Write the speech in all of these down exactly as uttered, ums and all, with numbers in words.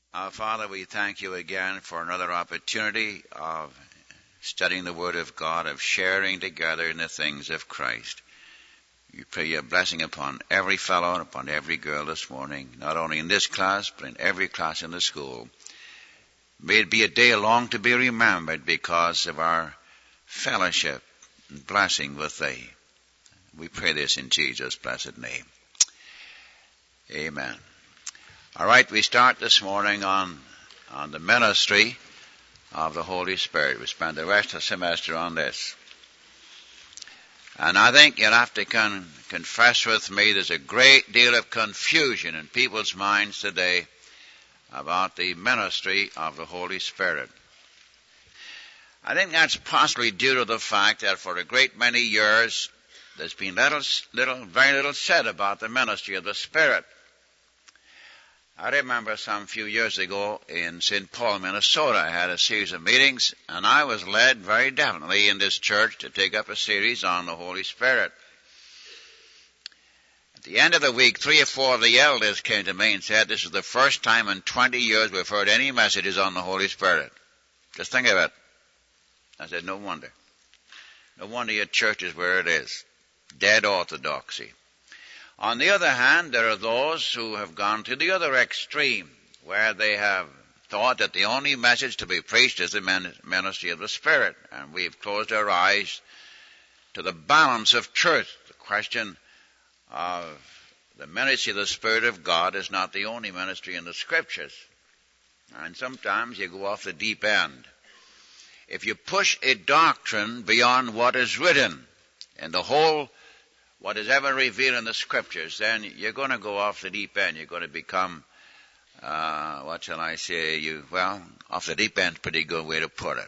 Our Father, we thank you again for another opportunity of studying the Word of God, of sharing together in the things of Christ. We pray your blessing upon every fellow and upon every girl this morning, not only in this class, but in every class in the school. May it be a day long to be remembered because of our fellowship and blessing with thee. We pray this in Jesus' blessed name. Amen. All right, we start this morning on, on the ministry of the Holy Spirit. We spend the rest of the semester on this. And I think you'll have to con- confess with me there's a great deal of confusion in people's minds today about the ministry of the Holy Spirit. I think that's possibly due to the fact that for a great many years there's been little, little, very little said about the ministry of the Spirit. I remember some few years ago in Saint Paul, Minnesota, I had a series of meetings, and I was led very definitely in this church to take up a series on the Holy Spirit. At the end of the week, three or four of the elders came to me and said, this is the first time in twenty years we've heard any messages on the Holy Spirit. Just think of it. I said, no wonder. No wonder your church is where it is. Dead orthodoxy. On the other hand, there are those who have gone to the other extreme, where they have thought that the only message to be preached is the ministry of the Spirit, and we've closed our eyes to the balance of truth. The question of the ministry of the Spirit of God is not the only ministry in the Scriptures, and sometimes you go off the deep end. If you push a doctrine beyond what is written in the whole what is ever revealed in the Scriptures, then you're going to go off the deep end. You're going to become, uh, what shall I say, you, well, off the deep end's a pretty good way to put it.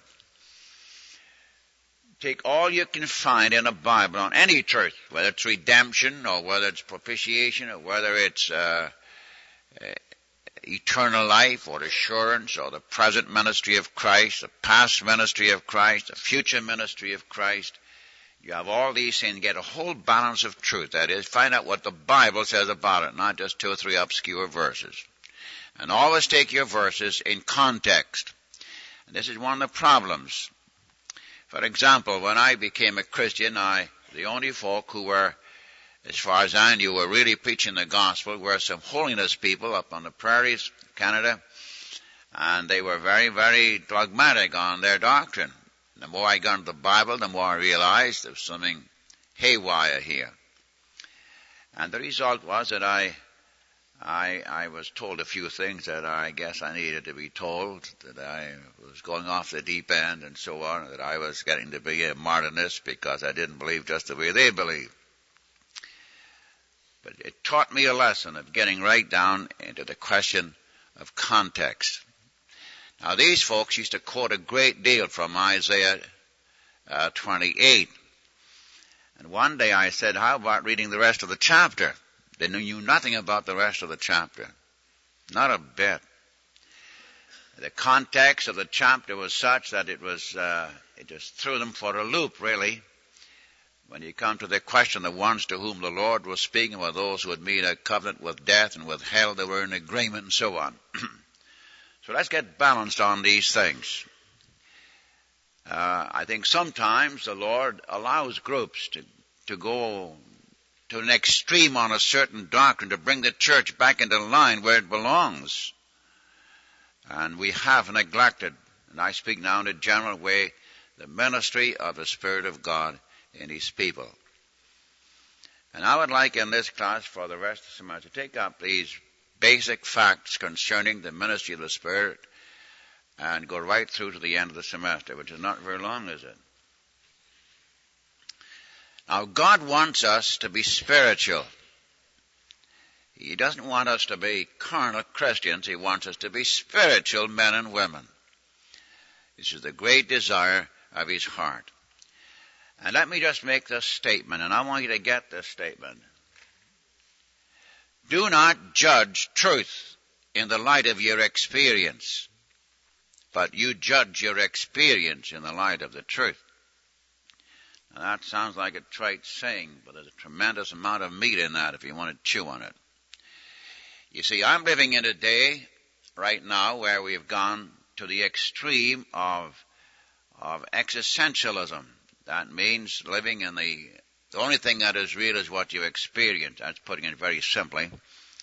Take all you can find in the Bible on any truth, whether it's redemption or whether it's propitiation or whether it's uh, uh, eternal life or assurance or the present ministry of Christ, the past ministry of Christ, the future ministry of Christ. You have all these things, get a whole balance of truth. That is, find out what the Bible says about it, not just two or three obscure verses. And always take your verses in context. And this is one of the problems. For example, when I became a Christian, I, the only folk who were, as far as I knew, were really preaching the gospel were some holiness people up on the prairies, Canada. And they were very, very dogmatic on their doctrine. The more I got into the Bible, the more I realized there was something haywire here. And the result was that I, I, I was told a few things that I guess I needed to be told, that I was going off the deep end and so on, that I was getting to be a modernist because I didn't believe just the way they believed. But it taught me a lesson of getting right down into the question of context. Now, these folks used to quote a great deal from Isaiah uh, twenty-eight. And one day I said, how about reading the rest of the chapter? They knew nothing about the rest of the chapter. Not a bit. The context of the chapter was such that it was, uh, it just threw them for a loop, really. When you come to the question, the ones to whom the Lord was speaking were those who had made a covenant with death and with hell, they were in agreement and so on. So let's get balanced on these things. Uh, I think sometimes the Lord allows groups to, to go to an extreme on a certain doctrine to bring the church back into line where it belongs. And we have neglected, and I speak now in a general way, the ministry of the Spirit of God in His people. And I would like in this class for the rest of the semester to take up these basic facts concerning the ministry of the Spirit and go right through to the end of the semester, which is not very long, is it? Now, God wants us to be spiritual. He doesn't want us to be carnal Christians. He wants us to be spiritual men and women. This is the great desire of His heart. And let me just make this statement, and I want you to get this statement. Do not judge truth in the light of your experience, but you judge your experience in the light of the truth. Now, that sounds like a trite saying, but there's a tremendous amount of meat in that if you want to chew on it. You see, I'm living in a day right now where we've gone to the extreme of of existentialism. That means living in the the only thing that is real is what you experience. That's putting it very simply.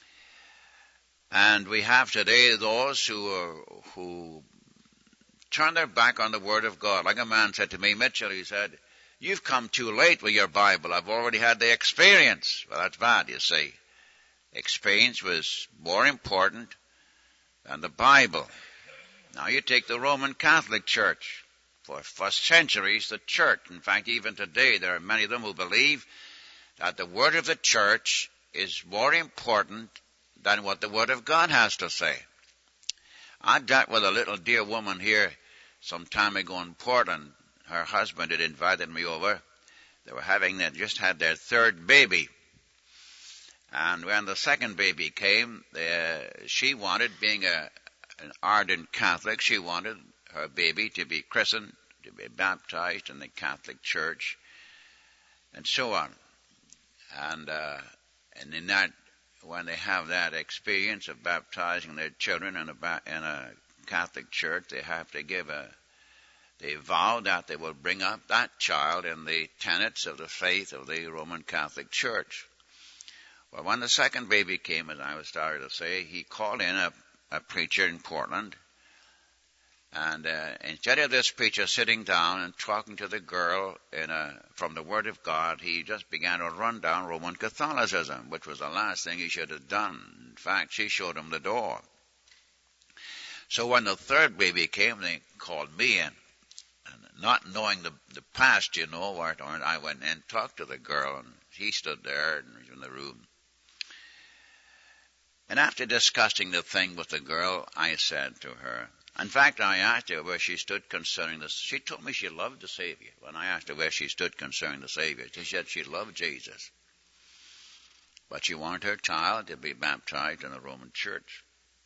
And we have today those who are, who turn their back on the Word of God. Like a man said to me, Mitchell, he said, "You've come too late with your Bible. I've already had the experience." Well, that's bad, you see. Experience was more important than the Bible. Now you take the Roman Catholic Church. For, for centuries, the Church, in fact, even today, there are many of them who believe that the Word of the Church is more important than what the Word of God has to say. I dealt with a little dear woman here some time ago in Portland. Her husband had invited me over. They were having, they just had their third baby. And when the second baby came, they, she wanted, being a, an ardent Catholic, she wanted her baby to be christened, to be baptized in the Catholic Church, and so on. And uh, and in that, when they have that experience of baptizing their children in a in a Catholic church, they have to give a they vow that they will bring up that child in the tenets of the faith of the Roman Catholic Church. Well, when the second baby came, as I was starting to say, he called in a, a preacher in Portland. And uh, instead of this preacher sitting down and talking to the girl in a, from the Word of God, he just began to run down Roman Catholicism, which was the last thing he should have done. In fact, she showed him the door. So when the third baby came, they called me in. And not knowing the, the past, you know, or, or I went in and talked to the girl, and he stood there in the room. And after discussing the thing with the girl, I said to her, in fact, I asked her where she stood concerning this. She told me she loved the Savior. When I asked her where she stood concerning the Savior, she said she loved Jesus. But she wanted her child to be baptized in the Roman Church.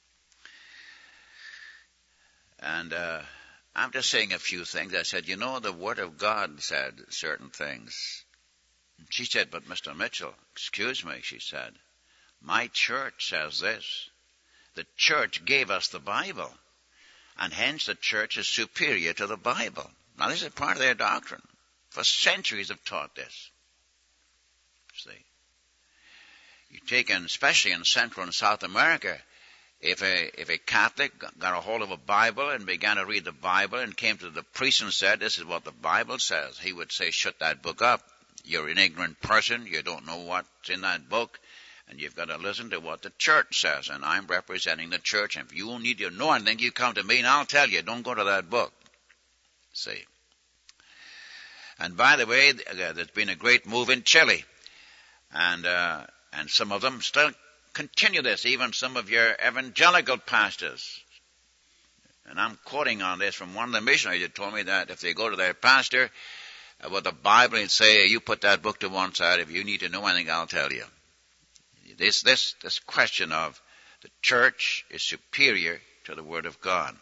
And uh, I'm just saying a few things. I said, you know, the Word of God said certain things. And she said, but Mister Mitchell, excuse me, she said, my church says this. The church gave us the Bible. And hence the church is superior to the Bible. Now this is part of their doctrine. For centuries have taught this. See. You take in, especially in Central and South America, if a, if a Catholic got a hold of a Bible and began to read the Bible and came to the priest and said, this is what the Bible says, he would say, shut that book up. You're an ignorant person. You don't know what's in that book. And you've got to listen to what the church says. And I'm representing the church. And if you need to know anything, you come to me and I'll tell you. Don't go to that book. See. And by the way, there's been a great move in Chile. And, uh, and some of them still continue this. Even some of your evangelical pastors. And I'm quoting on this from one of the missionaries that told me that if they go to their pastor uh, with the Bible and say, you put that book to one side. If you need to know anything, I'll tell you. This, this, this question of the church is superior to the Word of God.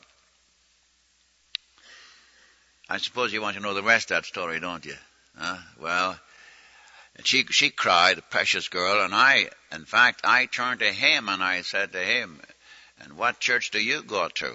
I suppose you want to know the rest of that story, don't you? Huh? Well, and she, she cried, a precious girl, and I, in fact, I turned to him and I said to him, and what church do you go to?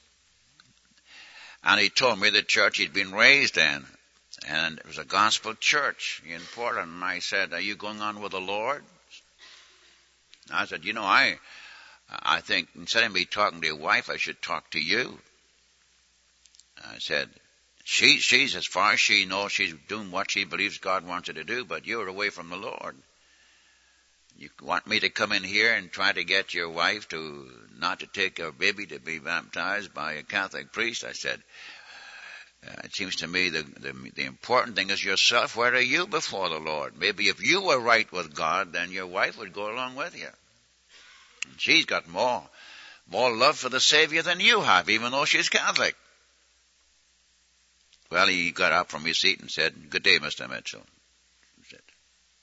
And he told me the church he'd been raised in, and it was a gospel church in Portland. And I said, are you going on with the Lord? I said, you know, I I think instead of me talking to your wife, I should talk to you. I said, she, she's, as far as she knows, she's doing what she believes God wants her to do, but you're away from the Lord. You want me to come in here and try to get your wife to not to take her baby to be baptized by a Catholic priest? I said, uh, it seems to me the, the the important thing is yourself. Where are you before the Lord? Maybe if you were right with God, then your wife would go along with you. And she's got more, more love for the Savior than you have, even though she's Catholic. Well, he got up from his seat and said, good day, Mister Mitchell. That's it.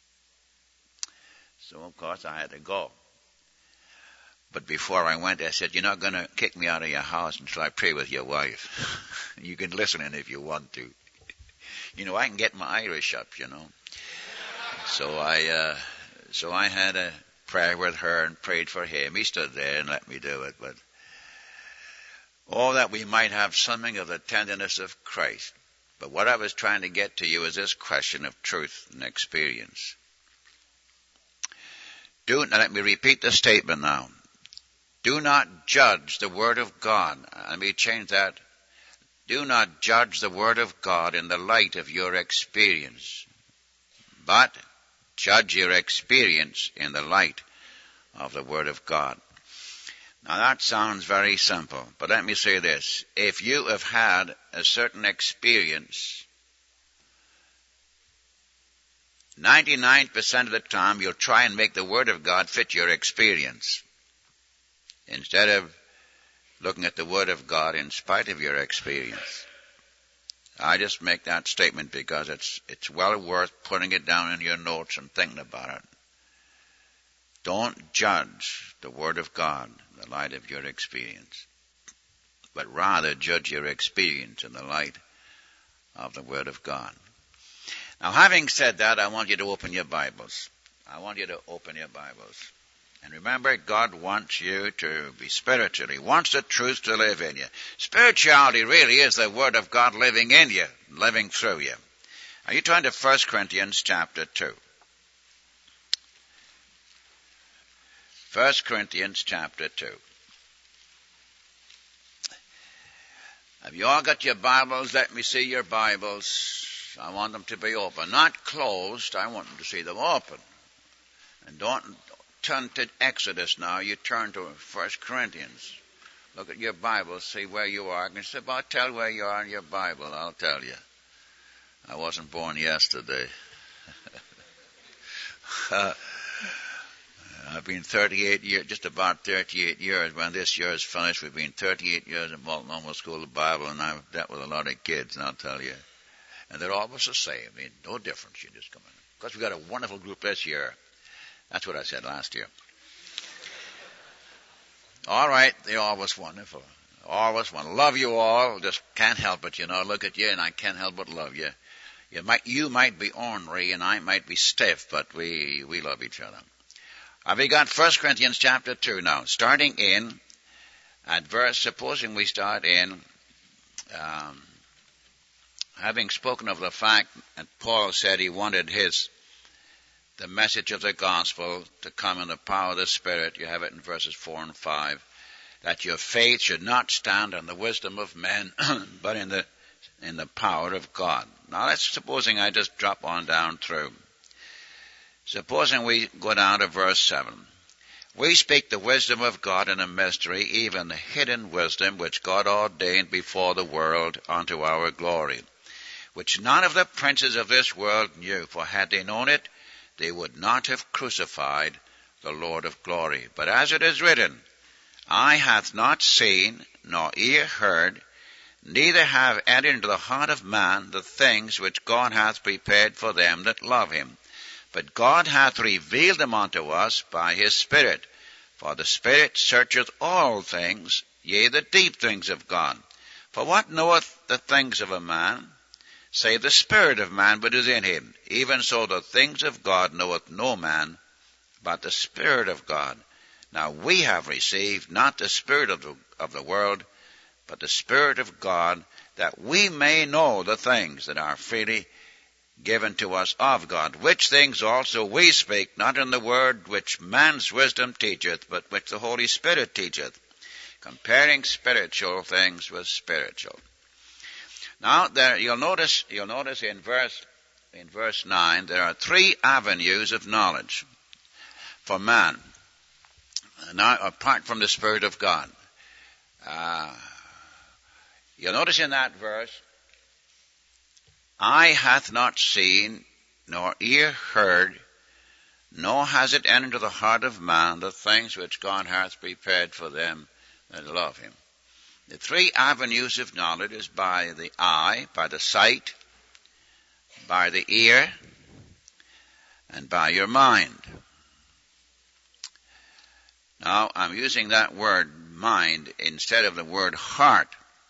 So, of course, I had to go. But before I went, I said, you're not going to kick me out of your house until I pray with your wife. You can listen in if you want to. You know, I can get my Irish up, you know. So I, uh, so I had a prayer with her and prayed for him. He stood there and let me do it. But Oh, that we might have something of the tenderness of Christ. But what I was trying to get to you is this question of truth and experience. Do, now let me repeat the statement now. Do not judge the Word of God. Let me change that. Do not judge the Word of God in the light of your experience, but judge your experience in the light of the Word of God. Now that sounds very simple, but let me say this. If you have had a certain experience, ninety-nine percent of the time you'll try and make the Word of God fit your experience, instead of looking at the Word of God in spite of your experience. I just make that statement because it's it's well worth putting it down in your notes and thinking about it. Don't judge the Word of God in the light of your experience, but rather judge your experience in the light of the Word of God. Now, having said that, I want you to open your Bibles. I want you to open your Bibles. And remember, God wants you to be spiritual. He wants the truth to live in you. Spirituality really is the Word of God living in you, living through you. Are you turning to First Corinthians chapter two? First Corinthians chapter two. Have you all got your Bibles? Let me see your Bibles. I want them to be open. Not closed. I want them to see them open. And don't turn to Exodus now. You turn to First Corinthians. Look at your Bible. See where you are. I can say, well, tell where you are in your Bible. I'll tell you. I wasn't born yesterday. uh, I've been thirty-eight years, just about thirty-eight years. When this year is finished, we've been thirty-eight years in Malton Normal School of Bible, and I've dealt with a lot of kids, and I'll tell you. And they're always the same. I mean, no difference. You just come in. Because we've got a wonderful group this year. That's what I said last year. All right, they're always wonderful. Always wonderful. Love you all. Just can't help it, you know. Look at you, and I can't help but love you. You might, you might be ornery, and I might be stiff, but we, we love each other. Have we got First Corinthians chapter two now, starting in at verse, supposing we start in, um, having spoken of the fact that Paul said he wanted his, the message of the gospel to come in the power of the Spirit. You have it in verses four and five, that your faith should not stand on the wisdom of men, but in the, in the power of God. Now let's, supposing I just drop on down through. Supposing we go down to verse seven. We speak the wisdom of God in a mystery, even the hidden wisdom which God ordained before the world unto our glory, which none of the princes of this world knew, for had they known it, they would not have crucified the Lord of glory. But as it is written, eye hath not seen, nor ear heard, neither have entered into the heart of man the things which God hath prepared for them that love him. But God hath revealed them unto us by his Spirit. For the Spirit searcheth all things, yea, the deep things of God. For what knoweth the things of a man, save the Spirit of man which is in him? Even so the things of God knoweth no man, but the Spirit of God. Now we have received not the spirit of the, of the world, but the Spirit of God, that we may know the things that are freely given to us of God, which things also we speak, not in the word which man's wisdom teacheth, but which the Holy Spirit teacheth, comparing spiritual things with spiritual. Now there, you'll notice, you'll notice in verse, in verse nine, there are three avenues of knowledge for man, now apart from the Spirit of God. Uh, you'll notice in that verse, eye hath not seen, nor ear heard, nor has it entered into the heart of man the things which God hath prepared for them that love him. The three avenues of knowledge is by the eye, by the sight, by the ear, and by your mind. Now, I'm using that word mind instead of the word heart.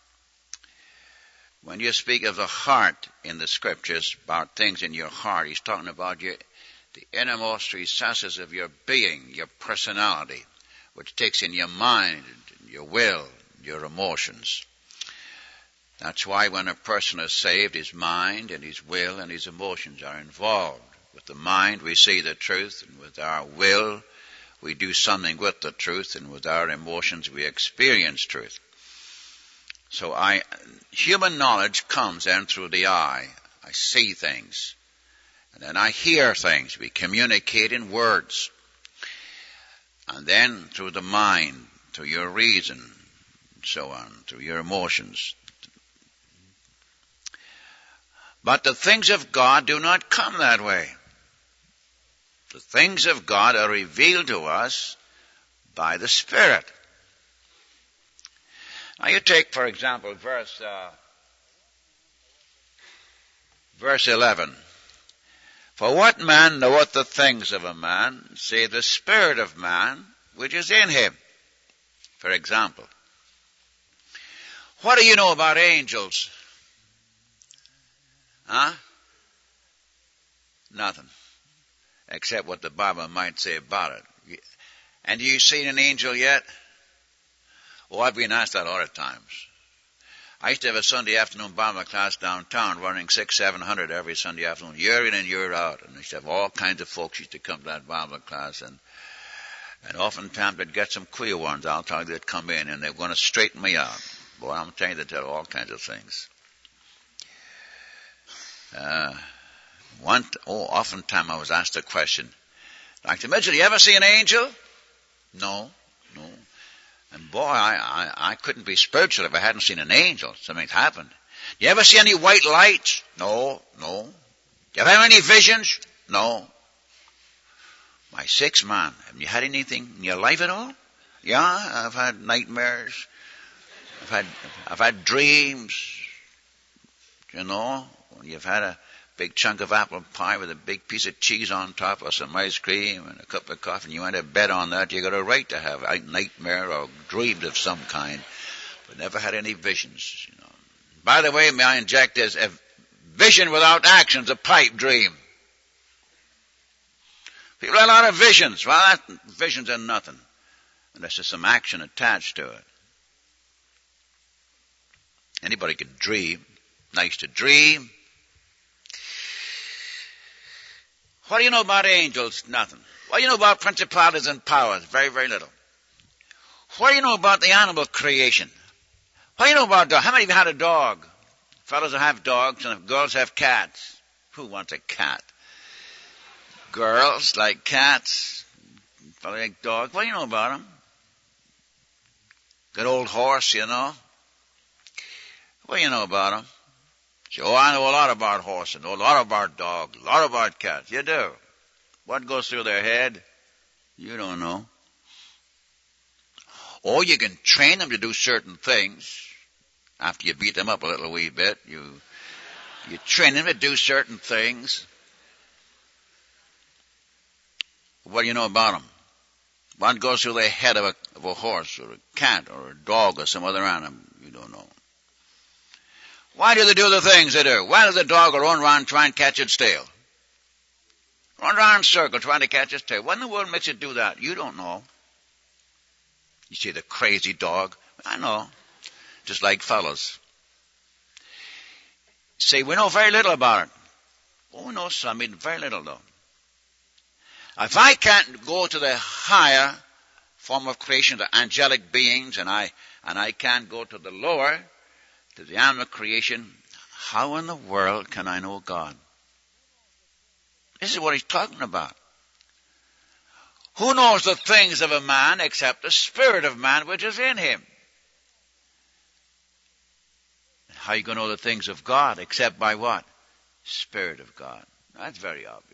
When you speak of the heart in the Scriptures, about things in your heart, he's talking about your, the innermost recesses of your being, your personality, which takes in your mind, your will, your emotions. That's why when a person is saved, his mind and his will and his emotions are involved. With the mind, we see the truth, and with our will, we do something with the truth, and with our emotions, we experience truth. So I, human knowledge comes then through the eye. I see things. And then I hear things. We communicate in words. And then through the mind, through your reason, and so on, through your emotions. But the things of God do not come that way. The things of God are revealed to us by the Spirit. Now you take, for example, verse uh, verse eleven. For what man knoweth the things of a man, save the spirit of man, which is in him? For example, what do you know about angels? Huh? Nothing. Except what the Bible might say about it. And have you seen an angel yet? Oh, I've been asked that a lot of times. I used to have a Sunday afternoon Bible class downtown running six, seven hundred every Sunday afternoon, year in and year out. And I used to have all kinds of folks used to come to that Bible class. And, and oftentimes they'd get some queer ones. I'll tell you, they'd come in and they're going to straighten me out. Boy, I'm telling you, they tell all kinds of things. Uh, one, oh, oftentimes I was asked a question. Doctor Mitchell, you ever see an angel? No, no. And boy, I, I, I couldn't be spiritual if I hadn't seen an angel. Something's happened. You ever see any white lights? No, no. You ever have any visions? No. My sixth man, have you had anything in your life at all? Yeah, I've had nightmares. I've had, I've had dreams. You know, when you've had a big chunk of apple pie with a big piece of cheese on top or some ice cream and a cup of coffee and you went to bed on that, you got a right to have a nightmare or dreams of some kind, but never had any visions. You know. By the way, may I inject this, a vision without action is a pipe dream. People have a lot of visions. Well, that, visions are nothing unless there's some action attached to it. Anybody can dream. Nice to dream. What do you know about angels? Nothing. What do you know about principalities and powers? Very, very little. What do you know about the animal creation? What do you know about dogs? How many of you had a dog? Fellows have dogs and girls have cats. Who wants a cat? Girls like cats. Fellows like dogs. What do you know about them? Good old horse, you know. What do you know about them? So, oh, I know a lot about horses, a lot about dogs, a lot about cats. You do. What goes through their head? You don't know. Or you can train them to do certain things. After you beat them up a little wee bit, you you train them to do certain things. What do you know about them? What goes through the head of a, of a horse or a cat or a dog or some other animal? You don't know. Why do they do the things they do? Why does the dog run around trying to catch its tail? Run around in circles trying to catch its tail. What in the world makes it do that? You don't know. You see the crazy dog? I know. Just like fellows. Say, we know very little about it. Oh, we know some, very little though. If I can't go to the higher form of creation, the angelic beings, and I and I can't go to the lower, to the animal creation, how in the world can I know God? This is what he's talking about. Who knows the things of a man except the spirit of man which is in him? How are you going to know the things of God except by what? Spirit of God. That's very obvious.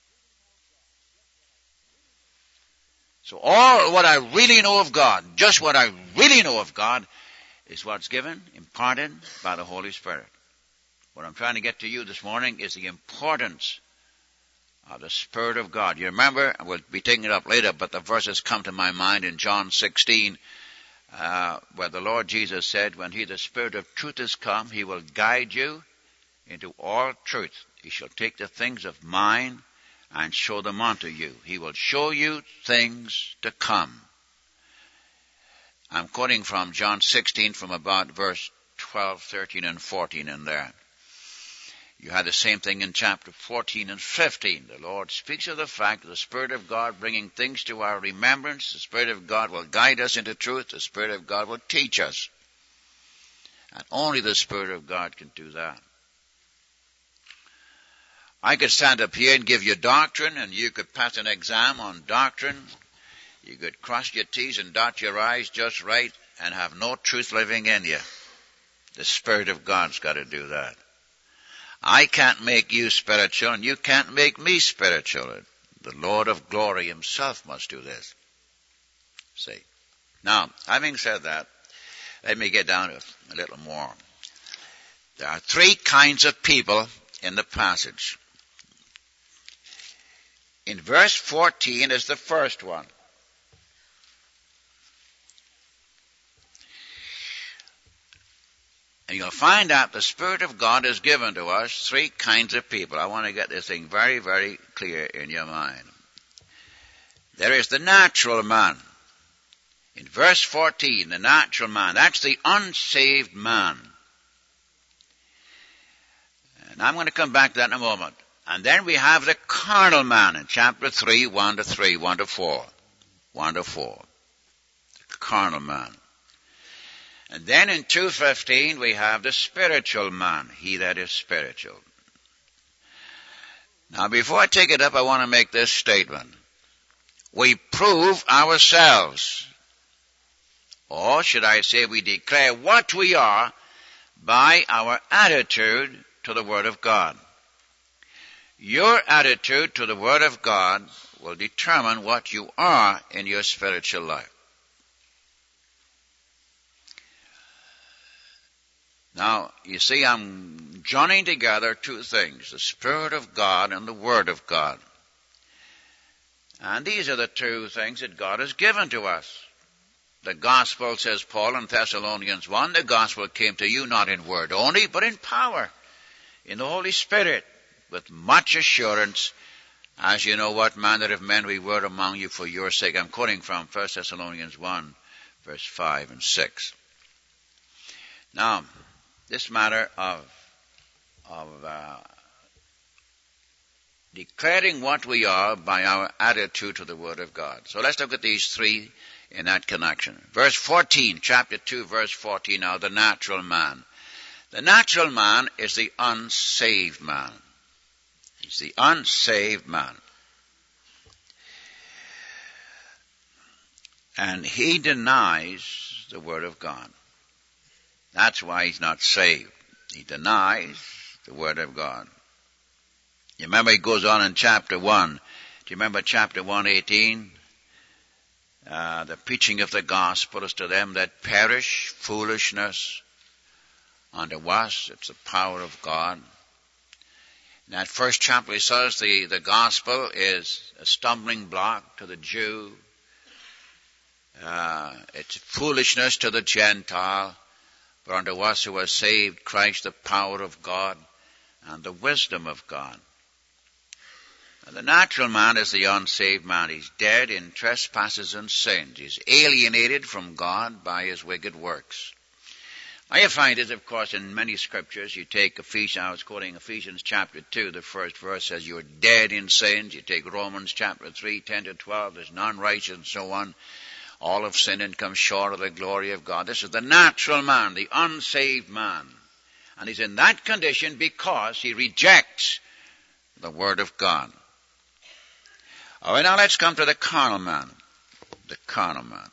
So all what I really know of God, just what I really know of God, is what's given, imparted by the Holy Spirit. What I'm trying to get to you this morning is the importance of the Spirit of God. You remember, we'll be taking it up later, but the verses come to my mind in John sixteen, uh, where the Lord Jesus said, when he, the Spirit of truth, is come, he will guide you into all truth. He shall take the things of mine and show them unto you. He will show you things to come. I'm quoting from John sixteen from about verse twelve, thirteen, and fourteen in there. You had the same thing in chapter fourteen and fifteen. The Lord speaks of the fact that the Spirit of God bringing things to our remembrance. The Spirit of God will guide us into truth. The Spirit of God will teach us. And only the Spirit of God can do that. I could stand up here and give you doctrine, and you could pass an exam on doctrine. You could cross your T's and dot your I's just right and have no truth living in you. The Spirit of God's got to do that. I can't make you spiritual, and you can't make me spiritual. The Lord of glory himself must do this. See. Now, having said that, let me get down to a little more. There are three kinds of people in the passage. In verse fourteen is the first one. And you'll find out the Spirit of God has given to us three kinds of people. I want to get this thing very, very clear in your mind. There is the natural man. In verse fourteen, the natural man, that's the unsaved man. And I'm going to come back to that in a moment. And then we have the carnal man in chapter three, one to three, one to four. one to four. The carnal man. And then in two fifteen we have the spiritual man, he that is spiritual. Now before I take it up, I want to make this statement. We prove ourselves, or should I say we declare what we are by our attitude to the Word of God. Your attitude to the Word of God will determine what you are in your spiritual life. Now, you see, I'm joining together two things, the Spirit of God and the Word of God. And these are the two things that God has given to us. The gospel, says Paul in Thessalonians one, the gospel came to you not in word only, but in power, in the Holy Spirit, with much assurance, as you know what manner of men we were among you for your sake. I'm quoting from First Thessalonians one, verse five and six. Now, this matter of, of uh, declaring what we are by our attitude to the Word of God. So let's look at these three in that connection. Verse fourteen, chapter two, verse fourteen, now the natural man. The natural man is the unsaved man. He's the unsaved man. And he denies the Word of God. That's why he's not saved. He denies the Word of God. You remember he goes on in chapter one. Do you remember chapter one eighteen? Uh, the preaching of the gospel is to them that perish, foolishness. Unto us, it's the power of God. In that first chapter he says the, the gospel is a stumbling block to the Jew. Uh, it's foolishness to the Gentile. But unto us who are saved, Christ the power of God and the wisdom of God. And the natural man is the unsaved man. He's dead in trespasses and sins. He's alienated from God by his wicked works. Now you find it, of course, in many scriptures. You take Ephesians, I was quoting Ephesians chapter two, the first verse says you're dead in sins. You take Romans chapter three, ten to twelve, there's none righteous and so on. All have sinned and come short of the glory of God. This is the natural man, the unsaved man. And he's in that condition because he rejects the Word of God. All right, now let's come to the carnal man. The carnal man.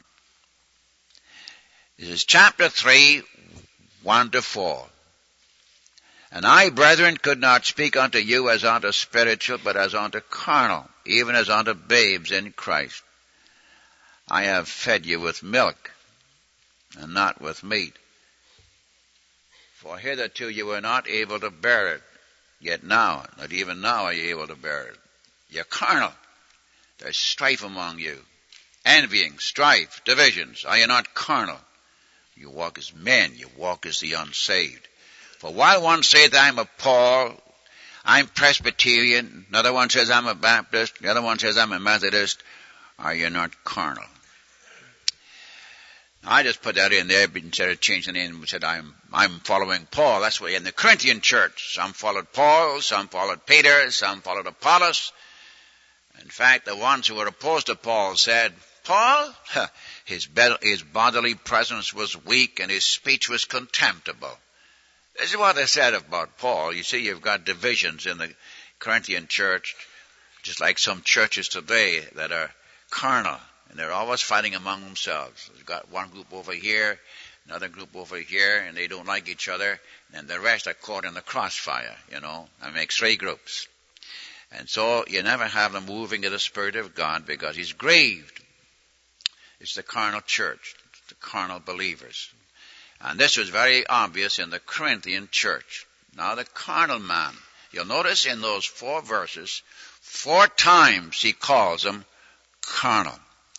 This is chapter three, one to four. And I, brethren, could not speak unto you as unto spiritual, but as unto carnal, even as unto babes in Christ. I have fed you with milk, and not with meat. For hitherto you were not able to bear it, yet now, not even now are you able to bear it. You're carnal. There's strife among you, envying, strife, divisions. Are you not carnal? You walk as men, you walk as the unsaved. For while one saith, I'm of Paul, I'm Presbyterian, another one says I'm a Baptist, the other one says I'm a Methodist, are you not carnal? I just put that in there instead of changing the name and said I'm I'm following Paul. That's why in the Corinthian church, some followed Paul, some followed Peter, some followed Apollos. In fact, the ones who were opposed to Paul said, Paul, his, be- his bodily presence was weak and his speech was contemptible. This is what they said about Paul. You see, you've got divisions in the Corinthian church, just like some churches today that are carnal. And they're always fighting among themselves. They've got one group over here, another group over here, and they don't like each other. And the rest are caught in the crossfire, you know. That makes three groups. And so you never have them moving in the Spirit of God because he's grieved. It's the carnal church, the carnal believers. And this was very obvious in the Corinthian church. Now the carnal man, you'll notice in those four verses, four times he calls them carnal.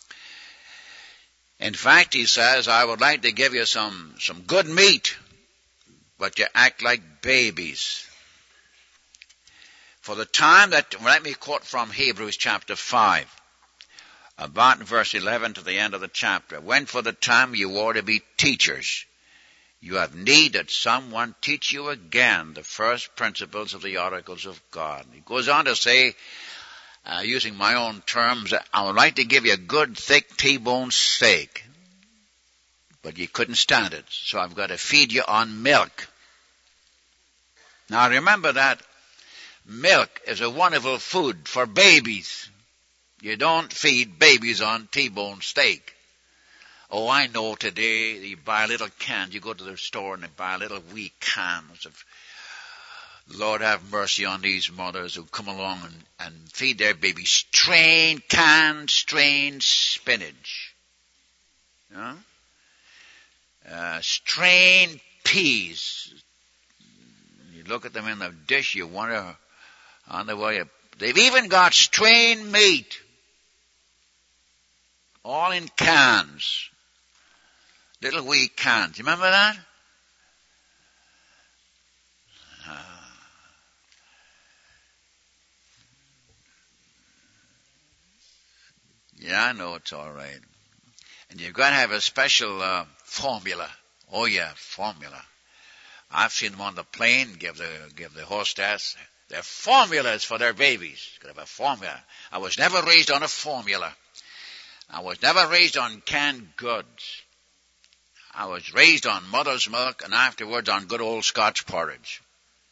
In fact, he says, I would like to give you some, some good meat, but you act like babies. For the time that, let me quote from Hebrews chapter five, about verse eleven to the end of the chapter. When for the time you ought to be teachers, you have need that someone teach you again the first principles of the oracles of God. He goes on to say, Uh, using my own terms, I would like to give you a good, thick T-bone steak. But you couldn't stand it, so I've got to feed you on milk. Now remember that milk is a wonderful food for babies. You don't feed babies on T-bone steak. Oh, I know today you buy a little can. You go to the store and they buy little wee cans of, Lord have mercy on these mothers who come along and, and feed their babies strained canned, strained spinach. You know? Uh, strained peas. You look at them in the dish, you wonder on the way. They've even got strained meat. All in cans. Little wee cans. You remember that? Uh, Yeah, I know it's all right. And you've got to have a special uh, formula. Oh yeah, formula. I've seen them on the plane give the give the hostess their formulas for their babies. Got to have a formula. I was never raised on a formula. I was never raised on canned goods. I was raised on mother's milk and afterwards on good old Scotch porridge.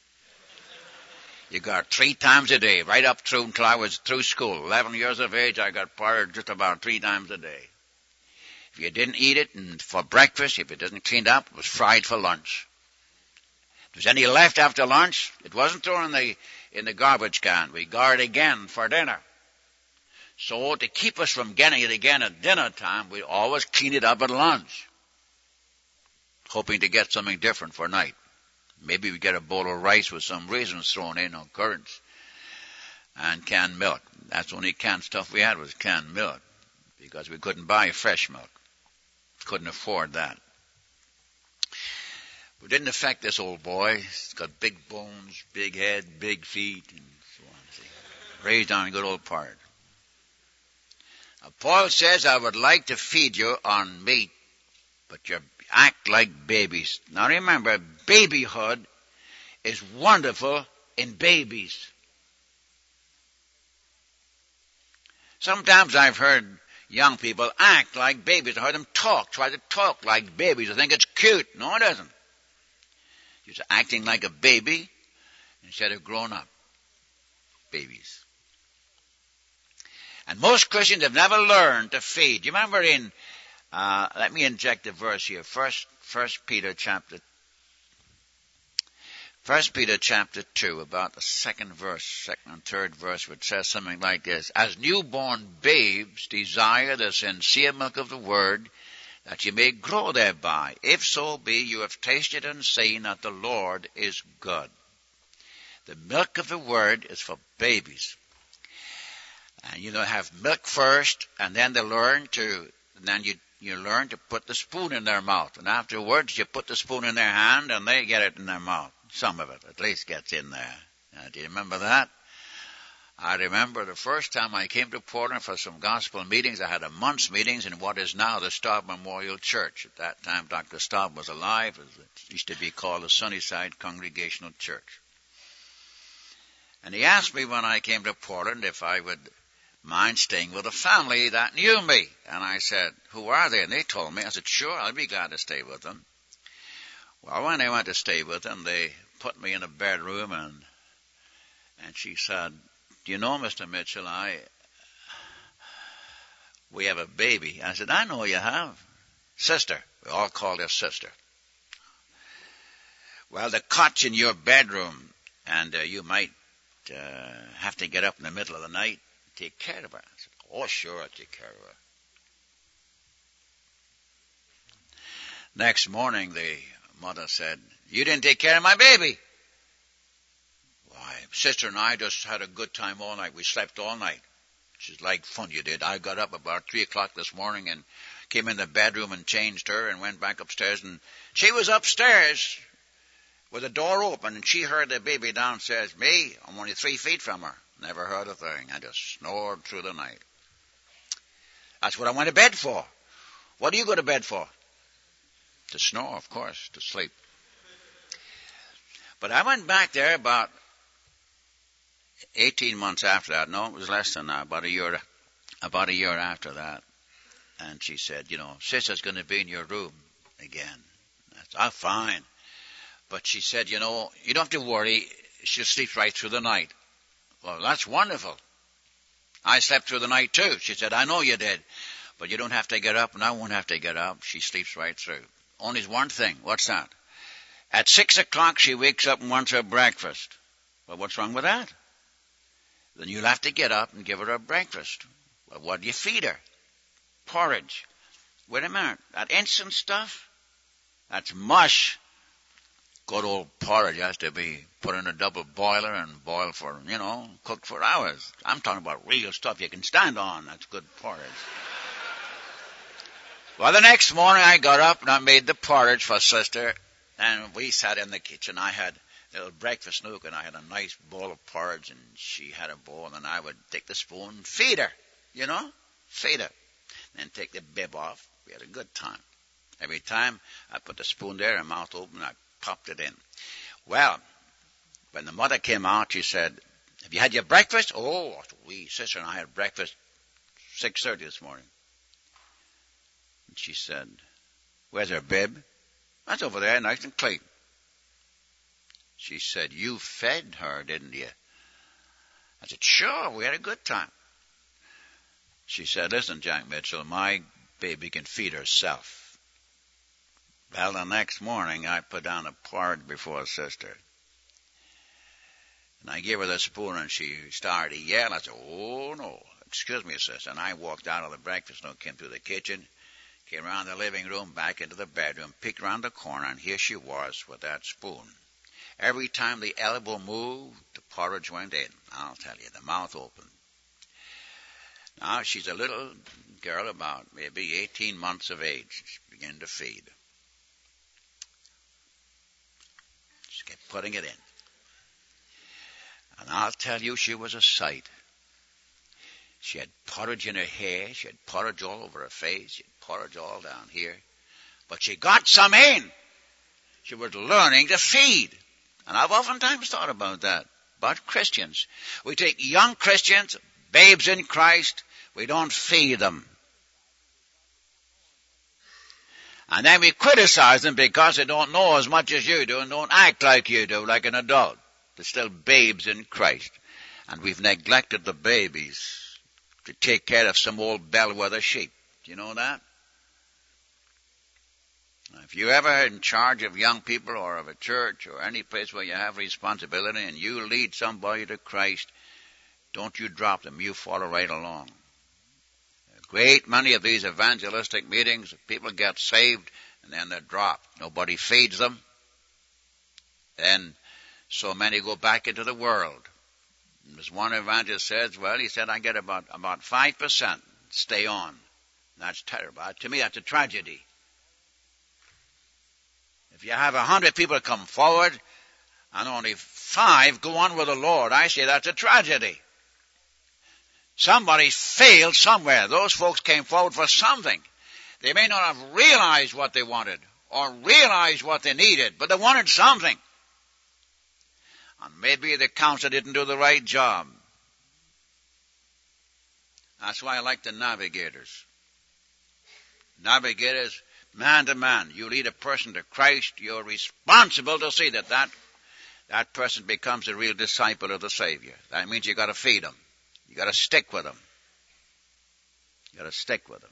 You got three times a day, right up through until I was through school. Eleven years of age, I got porridge just about three times a day. If you didn't eat it and for breakfast, if it wasn't cleaned up, it was fried for lunch. If there's any left after lunch, it wasn't thrown in the in the garbage can. We guard again for dinner. So to keep us from getting it again at dinner time, we always clean it up at lunch, hoping to get something different for night. Maybe we get a bowl of rice with some raisins thrown in, or currants, and canned milk. That's the only canned stuff we had was canned milk, because we couldn't buy fresh milk. Couldn't afford that. It didn't affect this old boy. He's got big bones, big head, big feet, and so on. See? Raised on a good old part. Now, Paul says, I would like to feed you on meat, but you act like babies. Now remember, babyhood is wonderful in babies. Sometimes I've heard young people act like babies. I heard them talk, try to talk like babies. I think it's cute. No, it isn't. You're acting like a baby instead of grown up babies. And most Christians have never learned to feed. You remember in Uh, let me inject a verse here. First, First Peter chapter, First Peter chapter two, about the second verse, second and third verse, which says something like this: As newborn babes desire the sincere milk of the word, that you may grow thereby. If so be you have tasted and seen that the Lord is good. The milk of the word is for babies, and you know have milk first, and then they learn to, and then you. You learn to put the spoon in their mouth. And afterwards, you put the spoon in their hand and they get it in their mouth. Some of it at least gets in there. Uh, do you remember that? I remember the first time I came to Portland for some gospel meetings. I had a month's meetings in what is now the Staub Memorial Church. At that time, Doctor Staub was alive. It used to be called the Sunnyside Congregational Church. And he asked me when I came to Portland if I would mind staying with a family that knew me. And I said, who are they? And they told me. I said, sure, I'll be glad to stay with them. Well, when I went to stay with them, they put me in a bedroom, and and she said, do you know, Mister Mitchell, I, we have a baby. I said, I know you have. Sister. We all called her sister. Well, the cot's in your bedroom, and uh, you might uh, have to get up in the middle of the night and take care of her. I said, oh, sure, I'll take care of her. Next morning, the mother said, you didn't take care of my baby. Why, sister and I just had a good time all night. We slept all night. She's like fun you did. I got up about three o'clock this morning and came in the bedroom and changed her and went back upstairs. And she was upstairs with the door open, and she heard the baby downstairs. Me, I'm only three feet from her. Never heard a thing. I just snored through the night. That's what I went to bed for. What do you go to bed for? To snore, of course, to sleep. But I went back there about eighteen months after that. No, it was less than that, about a year, about a year after that. And she said, you know, sister's going to be in your room again. I said, oh, fine. But she said, you know, you don't have to worry. She'll sleep right through the night. Well, that's wonderful. I slept through the night too. She said, I know you did. But you don't have to get up, and I won't have to get up. She sleeps right through. Only one thing. What's that? At six o'clock, she wakes up and wants her breakfast. Well, what's wrong with that? Then you'll have to get up and give her her breakfast. Well, what do you feed her? Porridge. Wait a minute. That instant stuff? That's mush. Good old porridge has to be put in a double boiler and boiled for, you know, cooked for hours. I'm talking about real stuff you can stand on. That's good porridge. Well, the next morning I got up and I made the porridge for sister, and we sat in the kitchen. I had a little breakfast nook, and I had a nice bowl of porridge, and she had a bowl, and I would take the spoon and feed her, you know, feed her. Then take the bib off. We had a good time. Every time I put the spoon there, her mouth open, I popped it in. Well, when the mother came out, she said, have you had your breakfast? Oh, we, sister and I had breakfast six thirty this morning. And she said, where's her bib? That's over there, nice and clean. She said, you fed her, didn't you? I said, sure, we had a good time. She said, listen, Jack Mitchell, my baby can feed herself. Well, the next morning, I put down a porridge before sister. And I gave her the spoon, and she started to yell. I said, oh, no, excuse me, sister. And I walked out of the breakfast nook, came through the kitchen, came around the living room, back into the bedroom, peeked around the corner, and here she was with that spoon. Every time the elbow moved, the porridge went in. I'll tell you, the mouth opened. Now, she's a little girl about maybe eighteen months of age. She began to feed. She kept putting it in. And I'll tell you, she was a sight. She had porridge in her hair. She had porridge all over her face. She had porridge all down here. But she got some in. She was learning to feed. And I've oftentimes thought about that, about Christians. We take young Christians, babes in Christ, we don't feed them. And then we criticize them because they don't know as much as you do and don't act like you do, like an adult. They're still babes in Christ. And we've neglected the babies to take care of some old bellwether sheep. Do you know that? If you're ever in charge of young people or of a church or any place where you have responsibility and you lead somebody to Christ, don't you drop them. You follow right along. A great many of these evangelistic meetings, people get saved and then they're dropped. Nobody feeds them. Then so many go back into the world. And as one evangelist says, well, he said, I get about, about five percent stay on. That's terrible. To me, that's a tragedy. If you have a hundred people come forward and only five go on with the Lord, I say that's a tragedy. Somebody failed somewhere. Those folks came forward for something. They may not have realized what they wanted or realized what they needed, but they wanted something. And maybe the counselor didn't do the right job. That's why I like the navigators. Navigators, man to man. You lead a person to Christ, you're responsible to see that that, that person becomes a real disciple of the Savior. That means you got to feed them. You got to stick with them. You got to stick with them.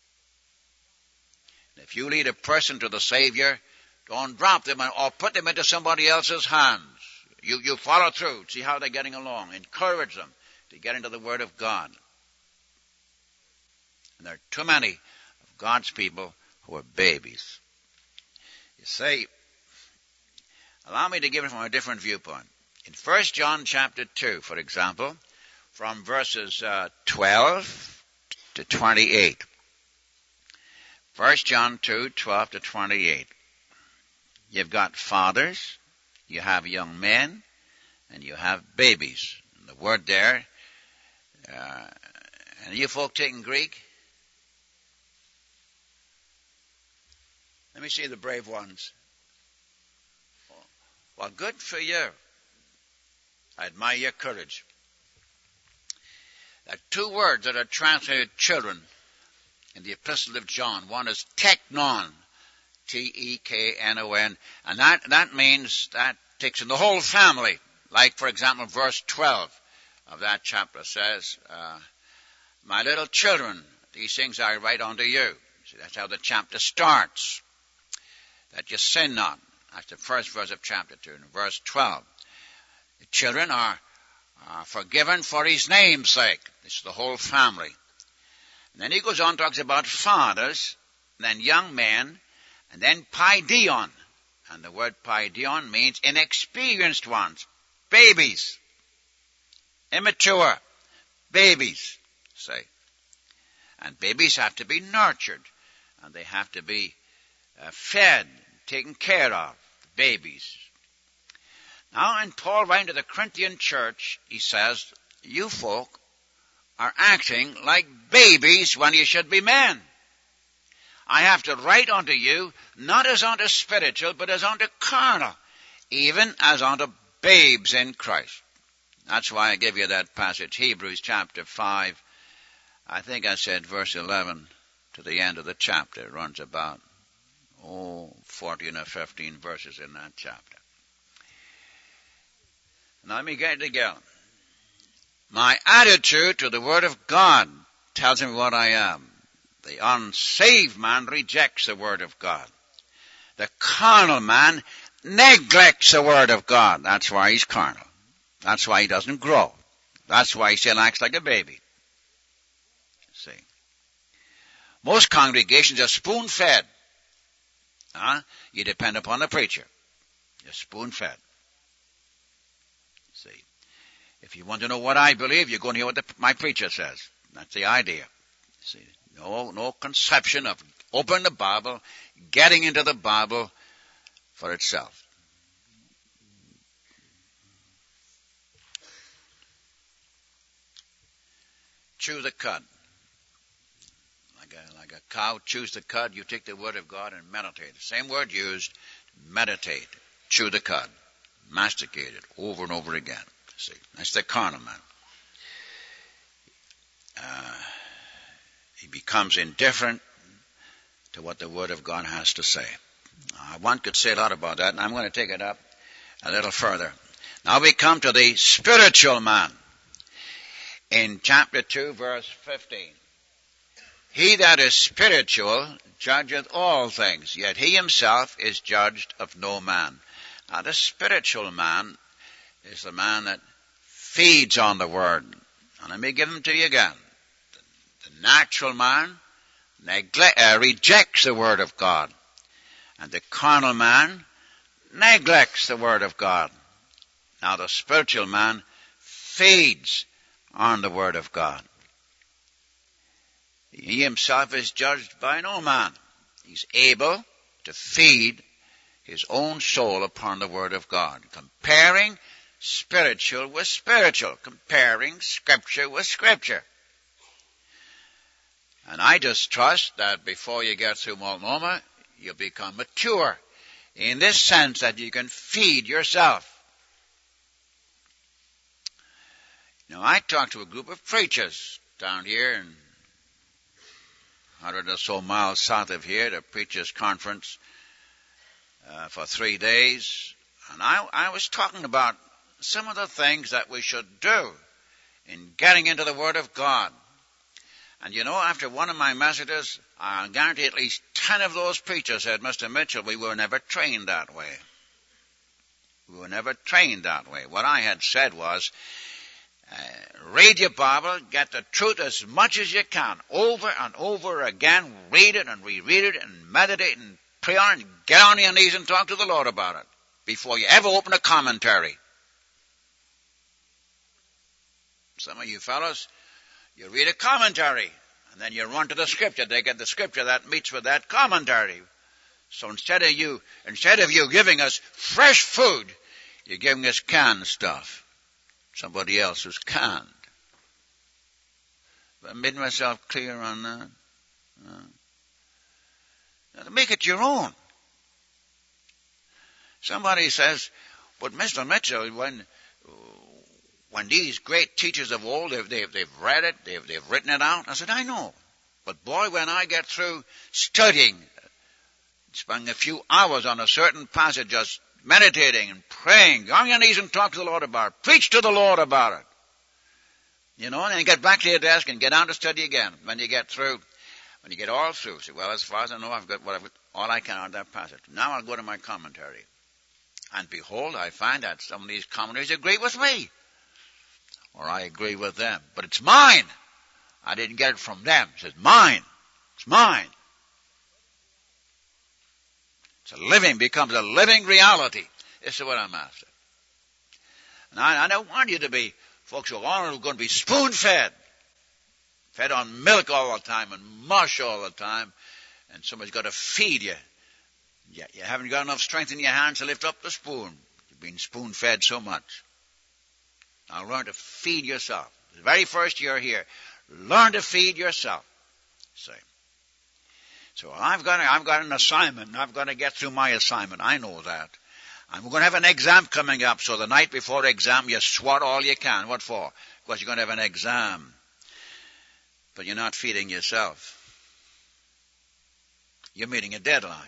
If you lead a person to the Savior, don't drop them or put them into somebody else's hands. You, you follow through, see how they're getting along. Encourage them to get into the Word of God. And there are too many of God's people who are babies. You see, allow me to give it from a different viewpoint. In First John chapter two, for example, from verses uh, twelve to twenty-eight. First John two, twelve to twenty-eight. You've got fathers, you have young men, and you have babies. And the word there, uh, and you folk taking Greek? Let me see the brave ones. Well, good for you. I admire your courage. There are two words that are translated children in the Epistle of John. One is teknon, T E K N O N, and that, that means that takes in the whole family. Like, for example, verse twelve of that chapter says, uh, my little children, these things I write unto you. See, that's how the chapter starts. That you sin not. That's the first verse of chapter two. And verse twelve, the children are, are forgiven for his name's sake. This is the whole family. And then he goes on, talks about fathers, then young men, and then paideon. And the word paideon means inexperienced ones, babies, immature, babies, say. And babies have to be nurtured, and they have to be uh, fed, taken care of, babies. Now, in Paul writing to the Corinthian church, he says, you folk are acting like babies when you should be men. I have to write unto you, not as unto spiritual, but as unto carnal, even as unto babes in Christ. That's why I give you that passage, Hebrews chapter five. I think I said verse eleven to the end of the chapter. It runs about, oh, fourteen or fifteen verses in that chapter. Now let me get it together. My attitude to the Word of God tells me what I am. The unsaved man rejects the Word of God. The carnal man neglects the Word of God. That's why he's carnal. That's why he doesn't grow. That's why he still acts like a baby. See? Most congregations are spoon-fed. Huh? You depend upon the preacher. You're spoon-fed. See? If you want to know what I believe, you're going to hear what the, my preacher says. That's the idea. See? No, no conception of opening the Bible, getting into the Bible for itself. Chew the cud. Like a, like a cow chews the cud, you take the Word of God and meditate. The same word used, meditate. Chew the cud. Masticate it over and over again. See, that's the carnal man. Uh, he becomes indifferent to what the Word of God has to say. Uh, one could say a lot about that, and I'm going to take it up a little further. Now we come to the spiritual man. In chapter two, verse fifteen. He that is spiritual judgeth all things, yet he himself is judged of no man. Now the spiritual man is the man that feeds on the Word. And let me give them to you again. The, the natural man neglect, uh, rejects the Word of God. And the carnal man neglects the Word of God. Now the spiritual man feeds on the Word of God. He himself is judged by no man. He's able to feed his own soul upon the Word of God, comparing spiritual with spiritual, comparing Scripture with Scripture. And I just trust that before you get through Multnomah, you'll become mature in this sense that you can feed yourself. Now, I talked to a group of preachers down here in a hundred or so miles south of here at a preachers' conference uh, for three days. And I, I was talking about some of the things that we should do in getting into the Word of God. And you know, after one of my messages, I guarantee at least ten of those preachers said, Mister Mitchell, we were never trained that way. We were never trained that way. What I had said was, uh, read your Bible, get the truth as much as you can, over and over again, read it and reread it and meditate and pray on it, and get on your knees and talk to the Lord about it before you ever open a commentary. Some of you fellows, you read a commentary, and then you run to the scripture. They get the scripture that meets with that commentary. So instead of you, instead of you giving us fresh food, you're giving us canned stuff. Somebody else who's canned. Have I made myself clear on that? Uh, now, make it your own. Somebody says, but Mister Mitchell, when when these great teachers of old, they've, they've, they've read it, they've, they've written it out. I said, I know. But boy, when I get through studying, spending a few hours on a certain passage, just meditating and praying, go on your knees and talk to the Lord about it. Preach to the Lord about it. You know, and then you get back to your desk and get down to study again. When you get through, when you get all through, say, well, as far as I know, I've got what I've, all I can on that passage. Now I'll go to my commentary. And behold, I find that some of these commentaries agree with me. Or I agree with them. But it's mine. I didn't get it from them. It's mine. It's mine. It's a living, becomes a living reality. This is what I'm after. And I, I don't want you to be folks who are going to be spoon-fed. Fed on milk all the time and mush all the time. And somebody's got to feed you. You, you haven't got enough strength in your hands to lift up the spoon. You've been spoon-fed so much. Now learn to feed yourself. The very first year here, learn to feed yourself. See. So I've got, I've got an assignment. I've got to get through my assignment. I know that. And we're going to have an exam coming up. So the night before the exam, you swat all you can. What for? Because you're going to have an exam. But you're not feeding yourself. You're meeting a deadline.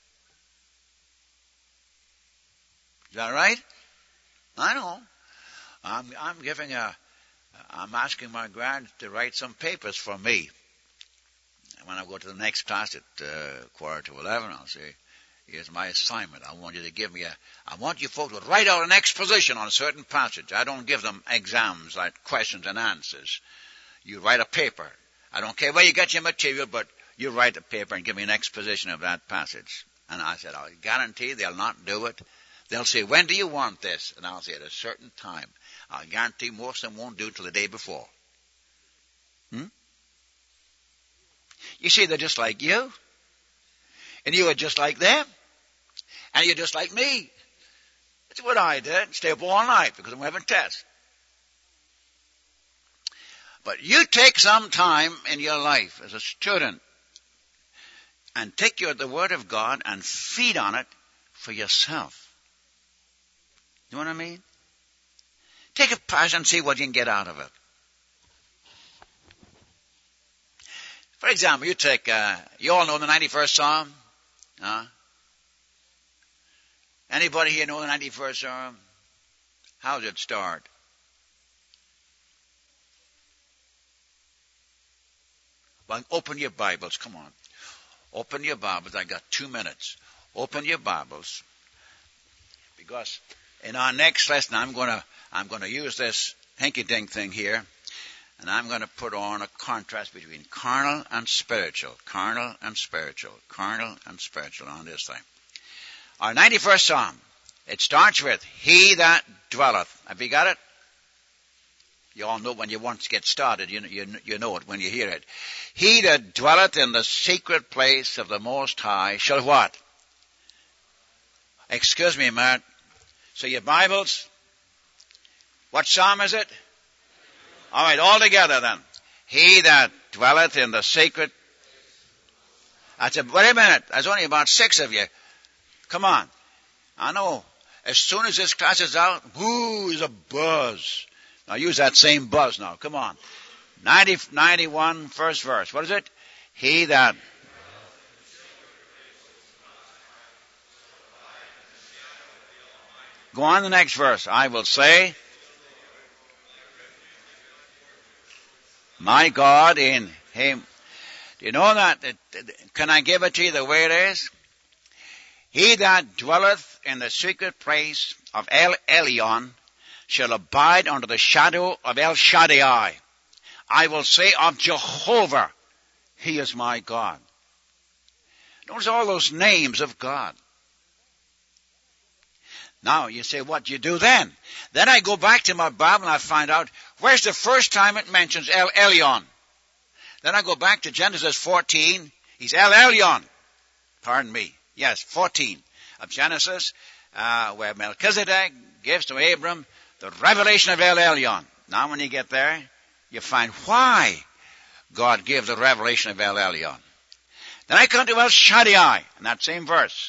Is that right? I know. I'm, I'm giving a, I'm asking my grad to write some papers for me. And when I go to the next class at uh, quarter to eleven, I'll say, here's my assignment. I want you to give me a, I want you folks to write out an exposition on a certain passage. I don't give them exams like questions and answers. You write a paper. I don't care where you get your material, but you write a paper and give me an exposition of that passage. And I said, I'll guarantee they'll not do it. They'll say, when do you want this? And I'll say, at a certain time. I'll guarantee most of them won't do it till the day before. Hmm? You see, they're just like you. And you are just like them. And you're just like me. That's what I did. Stay up all night because I'm having tests. But you take some time in your life as a student and take your, the Word of God and feed on it for yourself. You know what I mean? Take a pass and see what you can get out of it. For example, you take, uh, you all know the ninety-first Psalm? Huh? Anybody here know the ninety-first Psalm? How does it start? Well, open your Bibles. Come on. Open your Bibles. I got two minutes. Open your Bibles. Because in our next lesson, I'm going to I'm going to use this hinky-dink thing here, and I'm going to put on a contrast between carnal and spiritual, carnal and spiritual, carnal and spiritual on this thing. Our ninety-first Psalm, it starts with, He that dwelleth. Have you got it? You all know when you once get started, you, you, you know it when you hear it. He that dwelleth in the secret place of the Most High shall what? Excuse me, Matt. So your Bibles, what Psalm is it? All right, all together then. He that dwelleth in the secret. I said, wait a minute, there's only about six of you. Come on. I know. As soon as this class is out, whoo, is a buzz. Now use that same buzz now. Come on. ninety, ninety-one, first verse. What is it? He that... Go on the next verse. I will say, my God in him. Do you know that? Can I give it to you the way it is? He that dwelleth in the secret place of El Elyon shall abide under the shadow of El Shaddai. I will say of Jehovah, he is my God. Notice all those names of God. Now, you say, what do you do then? Then I go back to my Bible and I find out, where's the first time it mentions El Elyon? Then I go back to Genesis fourteen. He's El Elyon. Pardon me. Yes, fourteen of Genesis, uh, where Melchizedek gives to Abram the revelation of El Elyon. Now when you get there, you find why God gave the revelation of El Elyon. Then I come to El Shaddai, in that same verse.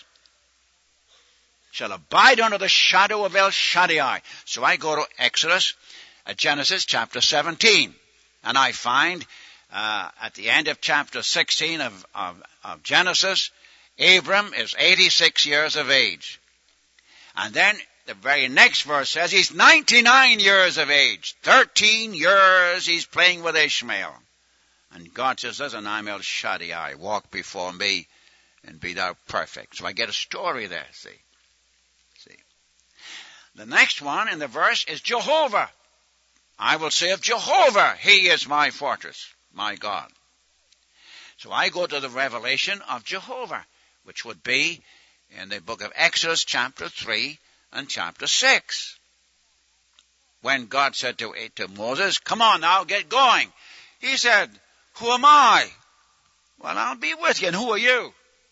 Shall abide under the shadow of El Shaddai. So I go to Exodus, uh, Genesis chapter seventeen, and I find uh, at the end of chapter sixteen of, of, of Genesis, Abram is eighty-six years of age. And then the very next verse says he's ninety-nine years of age. thirteen years he's playing with Ishmael. And God says, listen, I'm El Shaddai. Walk before me and be thou perfect. So I get a story there, see. See. The next one in the verse is Jehovah. I will say of Jehovah, he is my fortress, my God. So I go to the revelation of Jehovah, which would be in the book of Exodus chapter three and chapter six. When God said to, to Moses, come on now, get going. He said, who am I? Well, I'll be with you. And who are you?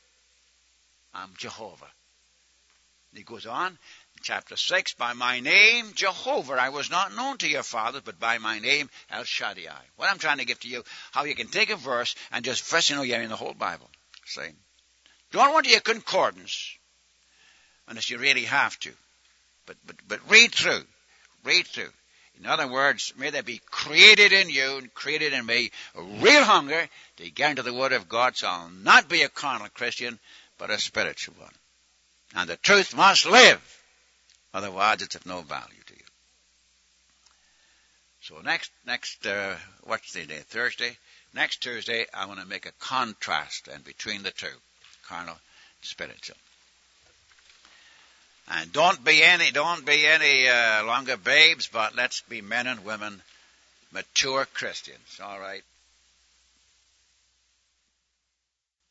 I'm Jehovah. And he goes on, chapter six, by my name, Jehovah, I was not known to your fathers, but by my name, El Shaddai. What I'm trying to give to you, how you can take a verse and just first you know you're in the whole Bible. See? Don't want your concordance, unless you really have to. But, but, but read through. Read through. In other words, may there be created in you and created in me a real hunger to get into the Word of God, so I'll not be a carnal Christian, but a spiritual one. And the truth must live. Otherwise, it's of no value to you. So next, next, uh, what's the day? Thursday? Next Tuesday, I want to make a contrast and between the two, carnal and spiritual. And don't be any, don't be any uh, longer babes, but let's be men and women, mature Christians. All right.